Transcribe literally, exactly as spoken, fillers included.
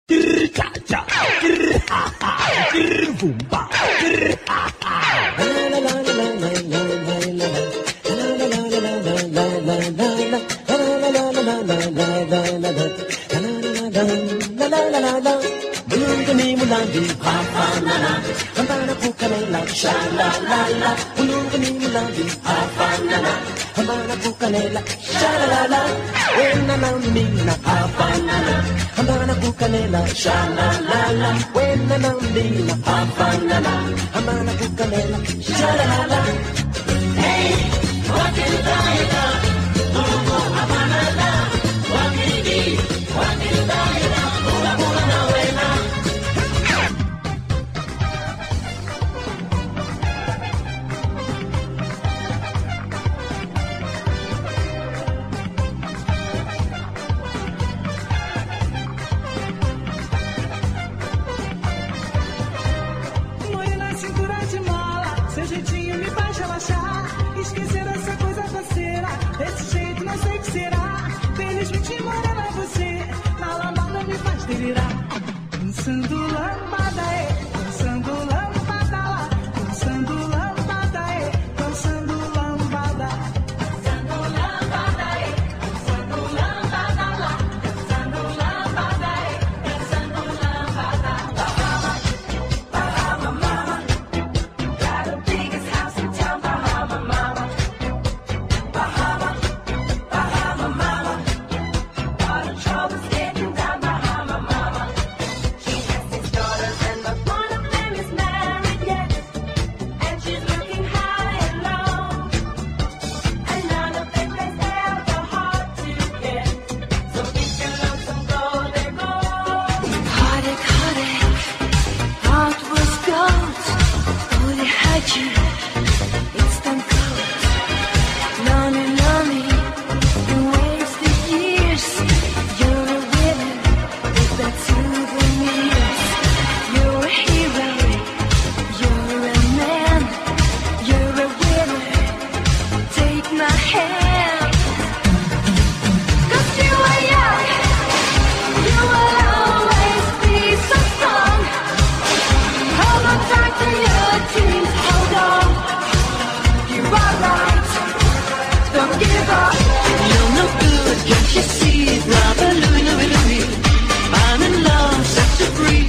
Grr cha cha, grr ha ha, grr boom ba, grr ha ha. La la la la la la la la la la la la la la la la Mulungani mulandi pa pa na na, hambana pukanela sha la la la. Mulungani mulandi pa pa na na, hambana pukanela sha la la la. Wena na mina pa pa na na, hambana pukanela sha la la la. Wena na mina pa pa na na, hambana pukanela sha la la la. Hey, wakil daida, mugo hambana la, wakili, wakil daida, mula mula na wena. Esquecer essa coisa faceira, desse jeito não sei o que será. Felizmente morena é você, na lambada me faz delirar. Dançando lambada, é, dançando lambada lá. Dançando lambada, é, dançando lambada. Dançando lambada, é, dançando lambada lá. Dançando lambada, é, dançando lambada. Bahama, Bahama, mama. Got the biggest house in town, Bahama, mama. Bahama, Bahama, mama. All the troubles getting down, Bahama, mama. She has six daughters and not one of them is married yet. And she's looking high and low. And none of them is ever hard to get. So if you love some gold, they go. Heartache, heartache, heart was gold. Only had you, instant gold. Lonely, lonely, you wasted years. You're a winner with that souvenirs. You're a hero, you're a man. You're a winner, take my hand. 'Cause you are young, you will always be so strong. Hold on tight to your dreams, hold on. You are right, don't give up. You're no good, can't you see? Brother Louie, Louie, Louie, I'm in love, set to free.